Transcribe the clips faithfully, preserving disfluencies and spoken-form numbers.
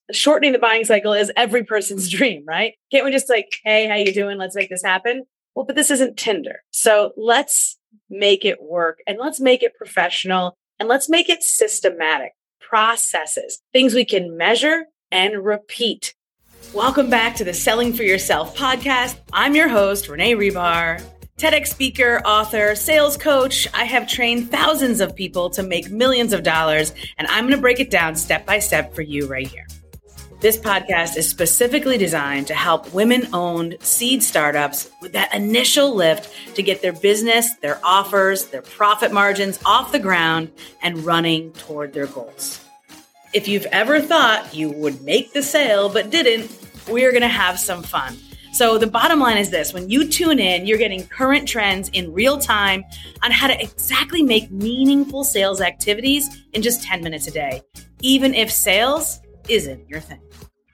shortening the buying cycle is every person's dream, right? Can't we just like, hey, how you doing? Let's make this happen. Well, but this isn't Tinder. So let's make it work and let's make it professional and let's make it systematic processes, things we can measure and repeat. Welcome back to the Selling for Yourself podcast. I'm your host, Renee Rebar, TEDx speaker, author, sales coach. I have trained thousands of people to make millions of dollars, and I'm going to break it down step by step for you right here. This podcast is specifically designed to help women-owned seed startups with that initial lift to get their business, their offers, their profit margins off the ground and running toward their goals. If you've ever thought you would make the sale but didn't, we're going to have some fun. So the bottom line is this: when you tune in, you're getting current trends in real time on how to exactly make meaningful sales activities in just ten minutes a day, even if sales isn't your thing.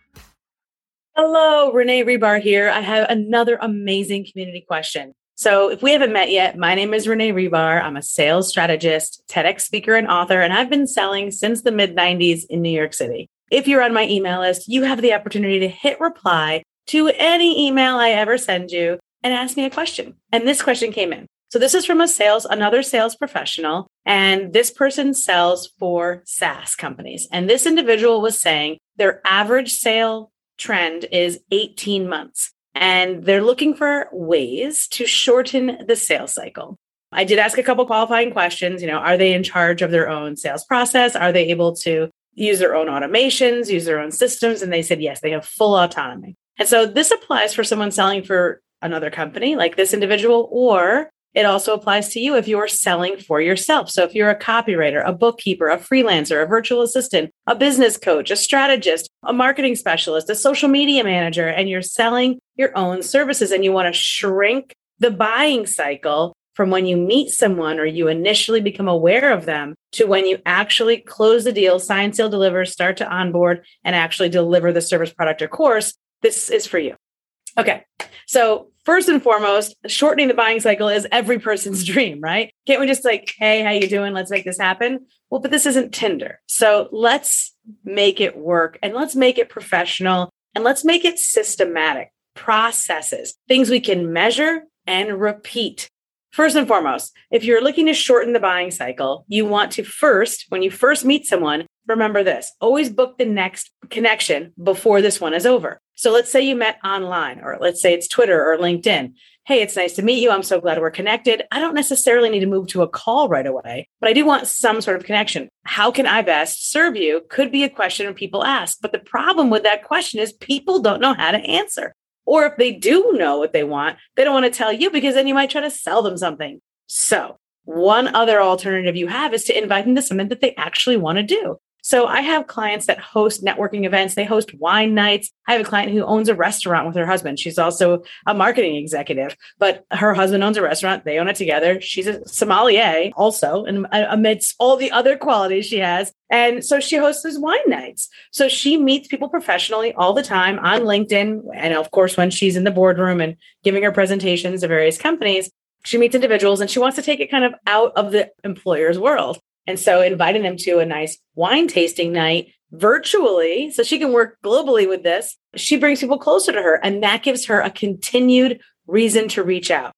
Hello, Renee Rebar here. I have another amazing community question. So if we haven't met yet, my name is Renee Rebar. I'm a sales strategist, TEDx speaker, and author, and I've been selling since the mid nineties in New York City. If you're on my email list, you have the opportunity to hit reply to any email I ever send you and ask me a question. And this question came in. So this is from a sales, another sales professional, and this person sells for SaaS companies. And this individual was saying their average sale trend is eighteen months, and they're looking for ways to shorten the sales cycle. I did ask a couple qualifying questions. You know, are they in charge of their own sales process? Are they able to use their own automations, use their own systems? And they said, yes, they have full autonomy. And so this applies for someone selling for another company like this individual, or it also applies to you if you're selling for yourself. So if you're a copywriter, a bookkeeper, a freelancer, a virtual assistant, a business coach, a strategist, a marketing specialist, a social media manager, and you're selling your own services and you want to shrink the buying cycle from when you meet someone or you initially become aware of them to when you actually close the deal, sign, seal, deliver, start to onboard, and actually deliver the service, product, or course, this is for you. Okay. So first and foremost, shortening the buying cycle is every person's dream, right? Can't we just like, hey, how you doing? Let's make this happen. Well, but this isn't Tinder. So let's make it work and let's make it professional and let's make it systematic processes, things we can measure and repeat. First and foremost, if you're looking to shorten the buying cycle, you want to first, when you first meet someone, remember this, always book the next connection before this one is over. So let's say you met online, or let's say it's Twitter or LinkedIn. Hey, it's nice to meet you. I'm so glad we're connected. I don't necessarily need to move to a call right away, but I do want some sort of connection. How can I best serve you? Could be a question people ask. But the problem with that question is people don't know how to answer. Or if they do know what they want, they don't want to tell you because then you might try to sell them something. So one other alternative you have is to invite them to something that they actually want to do. So I have clients that host networking events. They host wine nights. I have a client who owns a restaurant with her husband. She's also a marketing executive, but her husband owns a restaurant. They own it together. She's a sommelier also, and amidst all the other qualities she has. And so she hosts these wine nights. So she meets people professionally all the time on LinkedIn. And of course, when she's in the boardroom and giving her presentations to various companies, she meets individuals and she wants to take it kind of out of the employer's world. And so inviting them to a nice wine tasting night virtually, so she can work globally with this, she brings people closer to her. And that gives her a continued reason to reach out.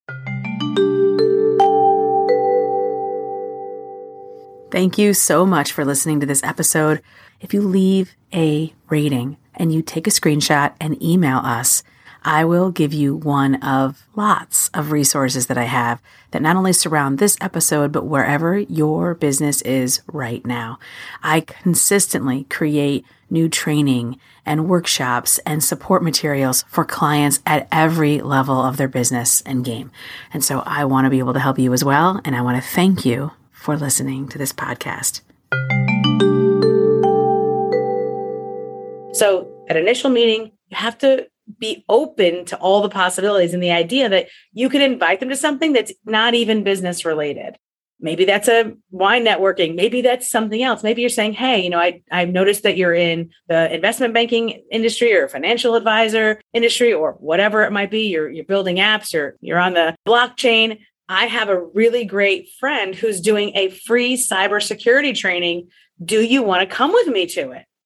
Thank you so much for listening to this episode. If you leave a rating and you take a screenshot and email us, I will give you one of lots of resources that I have that not only surround this episode, but wherever your business is right now. I consistently create new training and workshops and support materials for clients at every level of their business and game. And so I want to be able to help you as well. And I want to thank you for listening to this podcast. So at initial meeting, you have to be open to all the possibilities and the idea that you can invite them to something that's not even business related. Maybe that's a wine networking. Maybe that's something else. Maybe you're saying, hey, you know, I, I've noticed that you're in the investment banking industry or financial advisor industry or whatever it might be. You're, you're building apps or you're on the blockchain. I have a really great friend who's doing a free cybersecurity training. Do you want to come with me to it?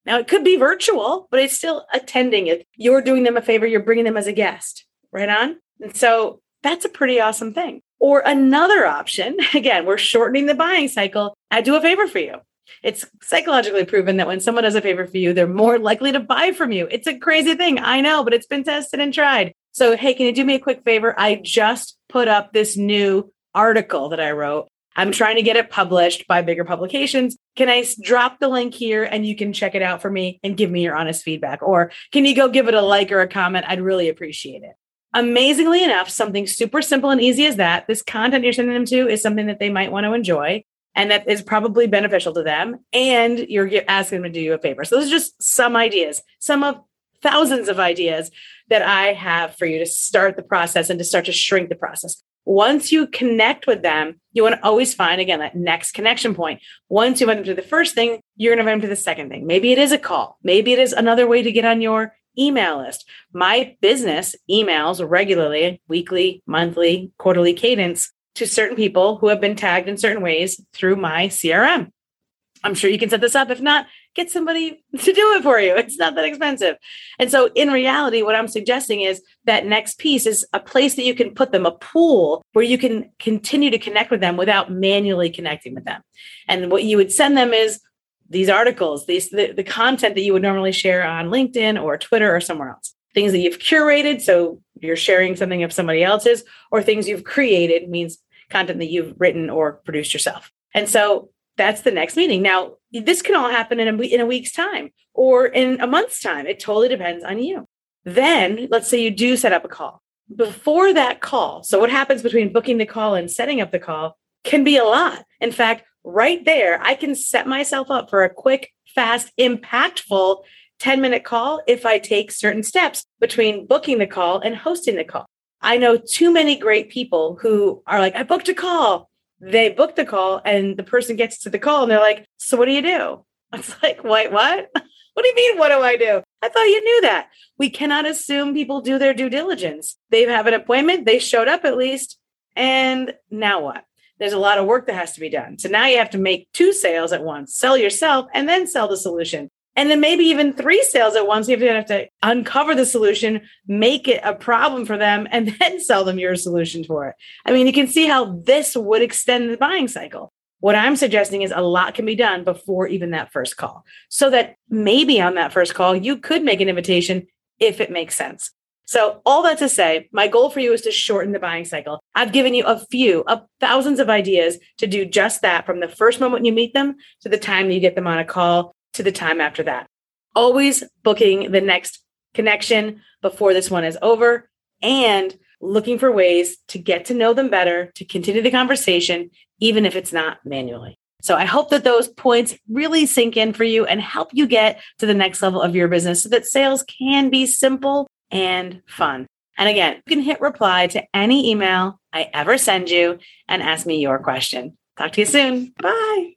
Now, it could be virtual, but it's still attending it. You're doing them a favor. You're bringing them as a guest, right on? And so that's a pretty awesome thing. Or another option, again, we're shortening the buying cycle. I do a favor for you. It's psychologically proven that when someone does a favor for you, they're more likely to buy from you. It's a crazy thing. I know, but it's been tested and tried. So, hey, can you do me a quick favor? I just put up this new article that I wrote. I'm trying to get it published by bigger publications. Can I drop the link here and you can check it out for me and give me your honest feedback? Or can you go give it a like or a comment? I'd really appreciate it. Amazingly enough, something super simple and easy as that, this content you're sending them to is something that they might want to enjoy and that is probably beneficial to them. And you're asking them to do you a favor. So those are just some ideas, some of thousands of ideas that I have for you to start the process and to start to shrink the process. Once you connect with them, you want to always find, again, that next connection point. Once you invite them to the first thing, you're going to invite them to the second thing. Maybe it is a call. Maybe it is another way to get on your email list. My business emails regularly, weekly, monthly, quarterly cadence to certain people who have been tagged in certain ways through my C R M. I'm sure you can set this up. If not, get somebody to do it for you. It's not that expensive. And so in reality, what I'm suggesting is that next piece is a place that you can put them, a pool where you can continue to connect with them without manually connecting with them. And what you would send them is these articles, these the, the content that you would normally share on LinkedIn or Twitter or somewhere else. Things that you've curated, so you're sharing something of somebody else's, or things you've created, means content that you've written or produced yourself. And so that's the next meeting. Now, this can all happen in a, in a week's time or in a month's time. It totally depends on you. Then let's say you do set up a call. Before that call, so what happens between booking the call and setting up the call can be a lot. In fact, right there, I can set myself up for a quick, fast, impactful ten minute call if I take certain steps between booking the call and hosting the call. I know too many great people who are like, I booked a call. They book the call and the person gets to the call and they're like, so what do you do? It's like, wait, what? What do you mean? What do I do? I thought you knew that. We cannot assume people do their due diligence. They have an appointment. They showed up at least. And now what? There's a lot of work that has to be done. So now you have to make two sales at once, sell yourself and then sell the solution. And then maybe even three sales at once. You have to uncover the solution, make it a problem for them, and then sell them your solution for it. I mean, you can see how this would extend the buying cycle. What I'm suggesting is a lot can be done before even that first call, so that maybe on that first call, you could make an invitation if it makes sense. So all that to say, my goal for you is to shorten the buying cycle. I've given you a few of thousands of ideas to do just that from the first moment you meet them to the time that you get them on a call to the time after that. Always booking the next connection before this one is over and looking for ways to get to know them better, to continue the conversation, even if it's not manually. So I hope that those points really sink in for you and help you get to the next level of your business so that sales can be simple and fun. And again, you can hit reply to any email I ever send you and ask me your question. Talk to you soon. Bye.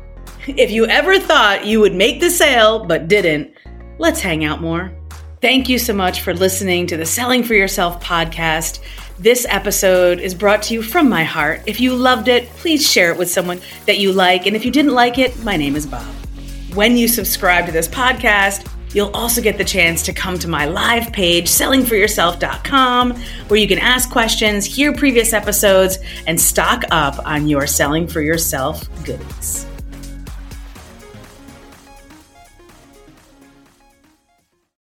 If you ever thought you would make the sale but didn't, let's hang out more. Thank you so much for listening to the Selling for Yourself podcast. This episode is brought to you from my heart. If you loved it, please share it with someone that you like. And if you didn't like it, my name is Bob. When you subscribe to this podcast, you'll also get the chance to come to my live page, selling for yourself dot com, where you can ask questions, hear previous episodes, and stock up on your Selling for Yourself goodies.